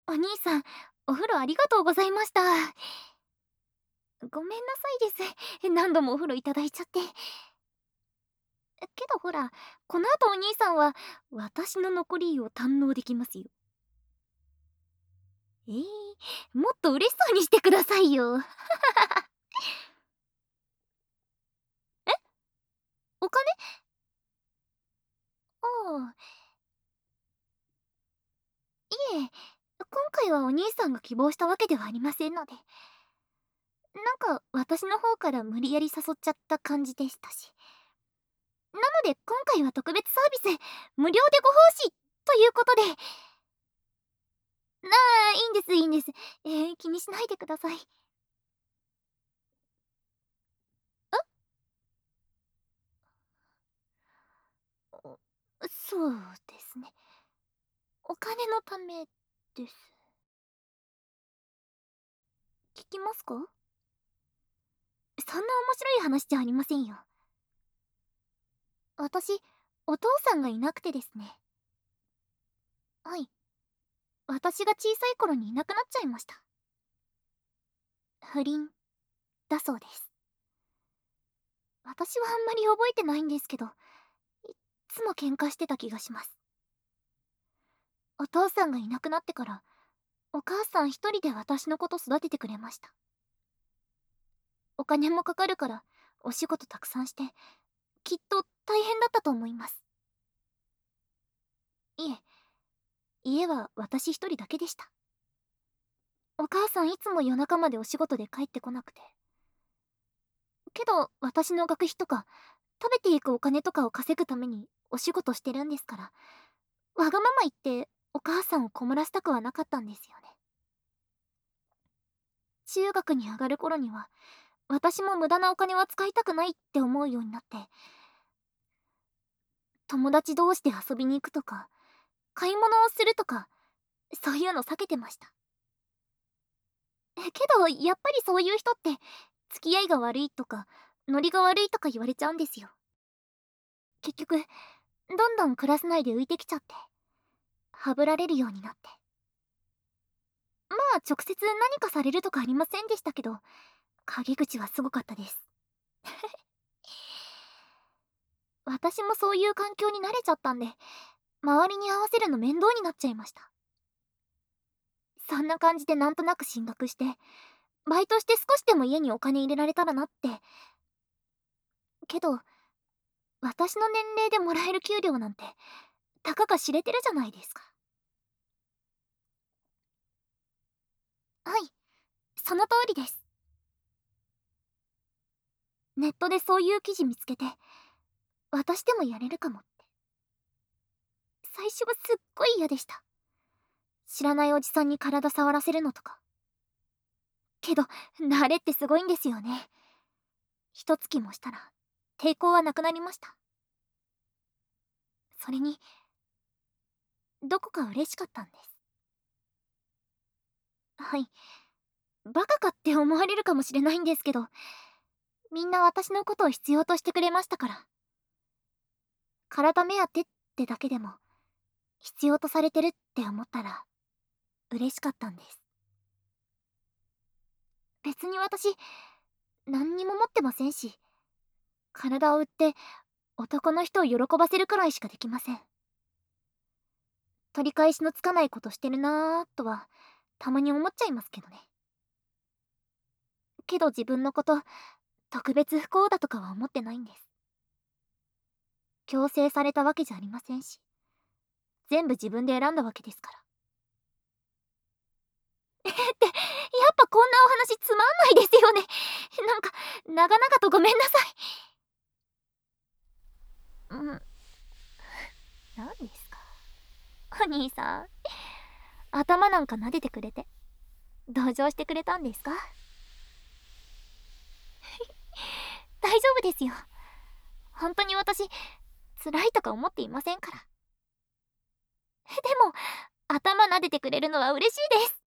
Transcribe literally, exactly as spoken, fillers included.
お兄さん、お風呂ありがとうございました。ごめんなさいです。何度もお風呂いただいちゃって。けどほら、この後お兄さんは私の残り湯を堪能できますよ。えー、もっと嬉しそうにしてくださいよ。え、お金？ああ、いえ、今回はお兄さんが希望したわけではありませんので。なんか私の方から無理やり誘っちゃった感じでしたし。なので今回は特別サービス、無料でご奉仕ということで。なあ、いいんですいいんです。えー、気にしないでください。おそうですね。お金のためです。聞きますか？そんな面白い話じゃありませんよ。私、お父さんがいなくてですね。はい。私が小さい頃にいなくなっちゃいました。不倫だそうです。私はあんまり覚えてないんですけど、いっつも喧嘩してた気がします。お父さんがいなくなってから、お母さん一人で私のこと育ててくれました。お金もかかるからお仕事たくさんして、きっと大変だったと思います。いえ、家は私一人だけでした。お母さんいつも夜中までお仕事で帰ってこなくて。けど私の学費とか食べていくお金とかを稼ぐためにお仕事してるんですから、わがまま言ってお母さんを困らせたくはなかったんですよね。中学に上がる頃には私も無駄なお金は使いたくないって思うようになって、友達同士で遊びに行くとか買い物をするとか、そういうの避けてました。けどやっぱりそういう人って付き合いが悪いとかノリが悪いとか言われちゃうんですよ。結局どんどんクラス内で浮いてきちゃって、はぶられるようになって。まあ直接何かされるとかありませんでしたけど、陰口はすごかったです。私もそういう環境に慣れちゃったんで、周りに合わせるの面倒になっちゃいました。そんな感じでなんとなく進学して、バイトして少しでも家にお金入れられたらなって。けど私の年齢でもらえる給料なんてたかが知れてるじゃないですか。はい、その通りです。ネットでそういう記事見つけて、私でもやれるかもって。最初はすっごい嫌でした。知らないおじさんに体触らせるのとか。けど慣れってすごいんですよね。一月もしたら抵抗はなくなりました。それにどこか嬉しかったんです。はい、バカかって思われるかもしれないんですけど、みんな私のことを必要としてくれましたから。体目当てってだけでも必要とされてるって思ったら嬉しかったんです。別に私何にも持ってませんし、体を売って男の人を喜ばせるくらいしかできません。取り返しのつかないことしてるなーとはたまに思っちゃいますけどね。けど自分のこと特別不幸だとかは思ってないんです。強制されたわけじゃありませんし、全部自分で選んだわけですから。えってやっぱこんなお話つまんないですよね。なんか長々とごめんなさい。うん、何ですかお兄さん、頭なんか撫でてくれて同情してくれたんですか？大丈夫ですよ。本当に私辛いとか思っていませんから。でも頭撫でてくれるのは嬉しいです。